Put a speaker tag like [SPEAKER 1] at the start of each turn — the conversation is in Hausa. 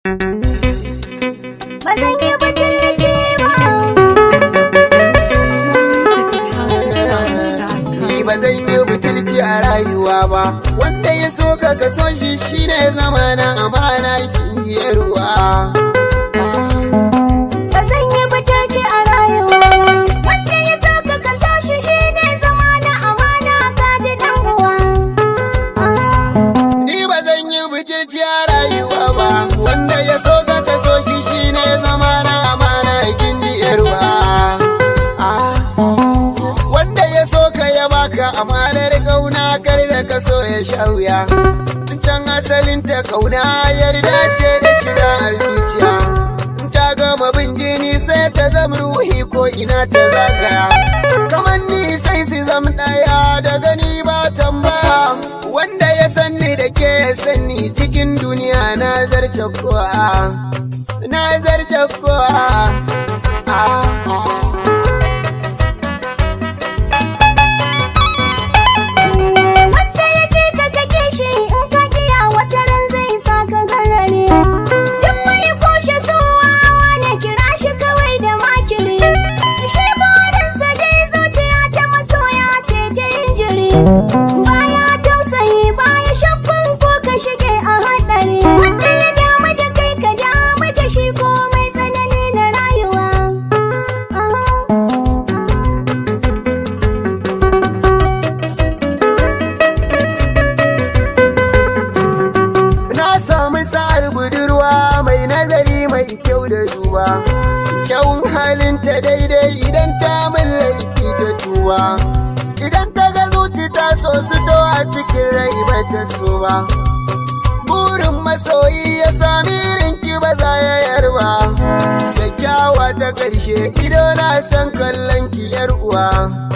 [SPEAKER 1] Ba zan yi butulci ba.
[SPEAKER 2] Ni ba zan yi butulci a rayuwa ba, wanda ya so ka so shi shine zamana amana kinjiyarwa.
[SPEAKER 1] Ba zan yi butulci a rayuwa ba, wanda ya so ka so shi shine zamana amana kaji dan uwa.
[SPEAKER 2] Ni ba zan yi butulci a rayuwa ba, wanda ya so ka so shi shine zamana amana kinjiyarwa. Wanda ya so ka ya baka amanar kauna, kar da ka so ya sha wuya. Can asalin ta kauna yarda ce da shiga zuciya. Ta gama bin jini sai ta zama ruhi ko ina ta zagaya. Kamar ni sai su zama ɗaya da gani ba tambaya. Wanda ya sanni da ke sanni cikin duniya na zarce kowa. Na zarce kowa.
[SPEAKER 1] Baya tausayi baya shakkun ko ka shige a haɗari. Wanda ya damu da kai ka damu da shi komai tsanani na rayuwa.
[SPEAKER 2] Na samu sa'ar budurwa mai nazari mai kyau da duba. Kyawun halinta daidai idan ta min laifi ta tuba. Idan ta ga zuci ta so su to a cikin rai ba ta so ba. Burin masoyi ya sami irinki ba za ya yarba. Kyakkyawa ta ƙarshe ido na san kallon ki yar uwa.